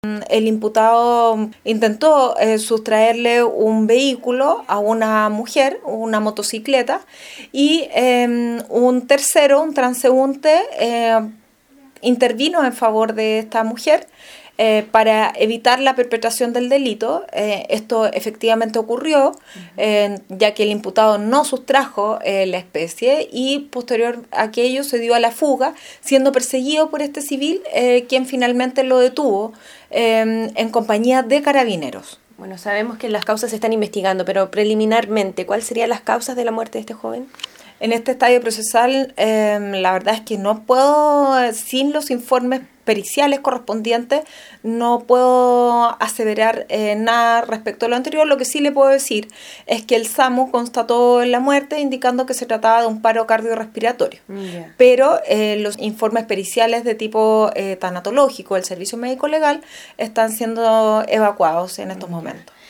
El imputado intentó sustraerle un vehículo a una mujer, una motocicleta, y un tercero, un transeúnte, intervino en favor de esta mujer para evitar la perpetración del delito. Esto efectivamente ocurrió, ya que el imputado no sustrajo la especie y posterior a aquello se dio a la fuga, siendo perseguido por este civil, quien finalmente lo detuvo en compañía de carabineros. Bueno, sabemos que las causas se están investigando, pero preliminarmente, ¿cuáles serían las causas de la muerte de este joven? En este estadio procesal, la verdad es que no puedo, sin los informes periciales correspondientes, no puedo aseverar nada respecto a lo anterior. Lo que sí le puedo decir es que el SAMU constató la muerte indicando que se trataba de un paro cardiorrespiratorio. Yeah. Pero los informes periciales de tipo tanatológico del Servicio Médico Legal están siendo evacuados en estos momentos.